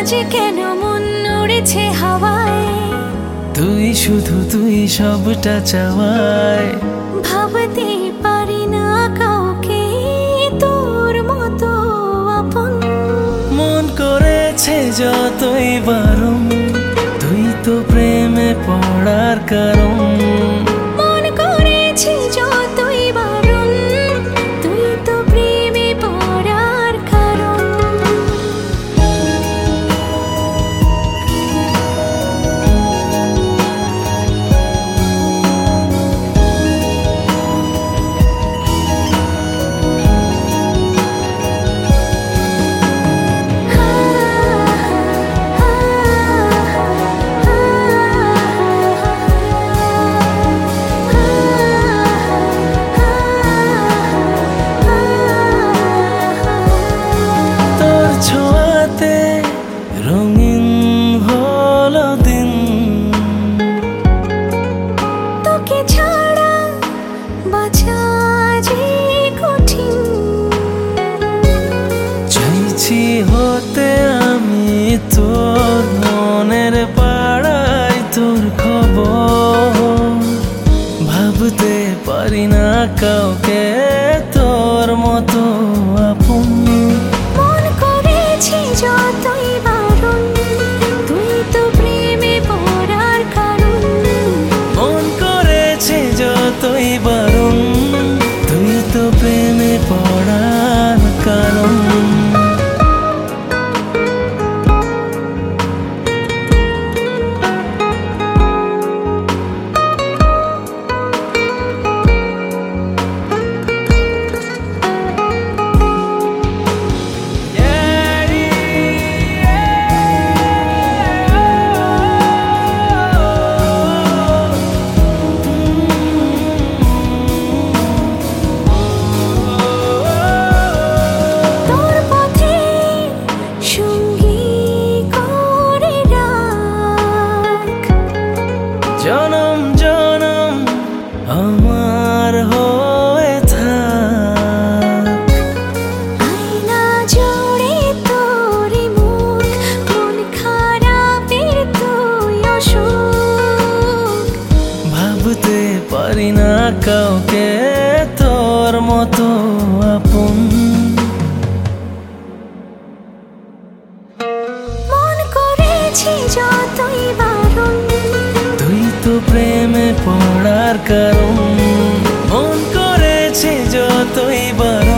যে কেন মন উড়েছে হাওয়ায়, তুই শুধু তুই সবটা চাওয়ায়। ভাবতে পারি না কাউকে তোর মতো আপন। মন করেছে যতই বারণ, তুই তো প্রেমে পড়ার কারণ। মন করেছে যতই বারণ, তুই তো প্রেমে পড়ার কারণ। তোর ছোঁয়াতে রঙিন হলো দিন, তোকে ছাড়া বাঁচা যে কঠিন। চাইছি হতে আমি তোর মনের পাড়ায় তোর খবর। ভাবতে পারি না কাউকে তোর মতো আপন। মন করেছে যতই বারণ, তুই তো প্রেমে পড়ার কারণ। মন করেছে যতই বারণ, তুই তো প্রেমে পড়ার কারণ। তোর পথে সঙ্গী করে রাখ, জনম জনম আমার হয়ে থাক। আয়না জোড়ে তোরে মুখ, মন খারাপের তুই অসুখ। ভাবতে পারি না কাউকে তোর মতো আপন। মন করেছে যতই বারণ, তুই তো প্রেমে পড়ার কারণ। মন করেছে যতই বারণ,